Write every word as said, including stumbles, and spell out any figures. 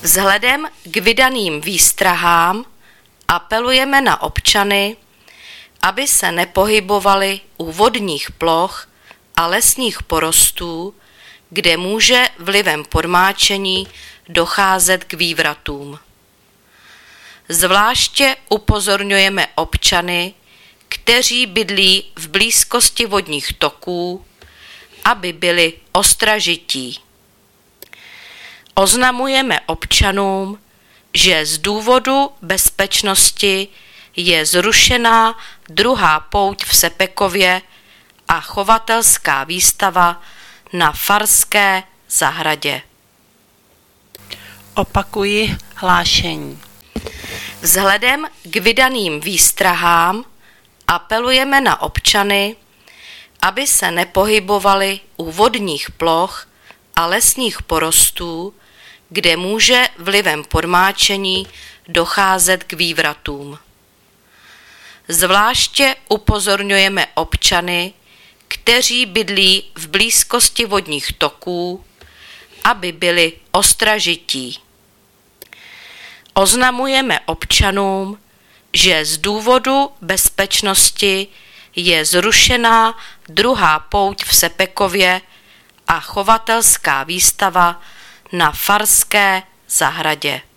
Vzhledem k vydaným výstrahám apelujeme na občany, aby se nepohybovali u vodních ploch a lesních porostů, kde může vlivem podmáčení docházet k vývratům. Zvláště upozorňujeme občany, kteří bydlí v blízkosti vodních toků, aby byli ostražití. Oznamujeme občanům, že z důvodu bezpečnosti je zrušená druhá pouť v Sepekově a chovatelská výstava na Farské zahradě. Opakuji hlášení. Vzhledem k vydaným výstrahám apelujeme na občany, aby se nepohybovali u vodních ploch a lesních porostů, kde může vlivem podmáčení docházet k vývratům. Zvláště upozorňujeme občany, kteří bydlí v blízkosti vodních toků, aby byli ostražití. Oznamujeme občanům, že z důvodu bezpečnosti je zrušená druhá pouť v Sepekově a chovatelská výstava na Farské zahradě.